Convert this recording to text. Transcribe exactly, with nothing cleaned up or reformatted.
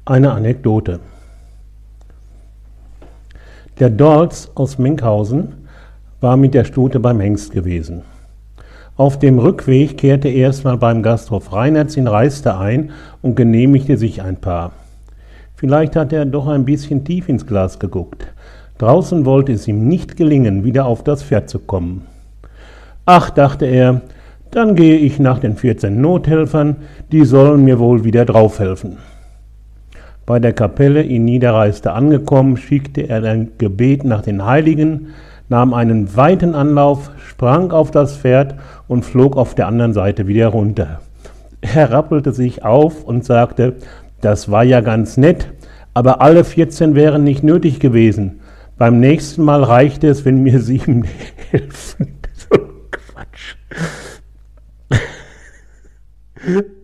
Eine Anekdote. Der Dorz aus Menkhausen war mit der Stute beim Hengst gewesen. Auf dem Rückweg kehrte er erstmal beim Gasthof Reinertz in Reiste ein und genehmigte sich ein paar. Vielleicht hat er doch ein bisschen tief ins Glas geguckt. Draußen wollte es ihm nicht gelingen, wieder auf das Pferd zu kommen. Ach, dachte er, dann gehe ich nach den vierzehn Nothelfern, die sollen mir wohl wieder draufhelfen. Bei der Kapelle in Niederreiste angekommen, schickte er ein Gebet nach den Heiligen, nahm einen weiten Anlauf, sprang auf das Pferd und flog auf der anderen Seite wieder runter. Er rappelte sich auf und sagte, das war ja ganz nett, aber alle vierzehn wären nicht nötig gewesen. Beim nächsten Mal reicht es, wenn mir sieben helfen. So Quatsch.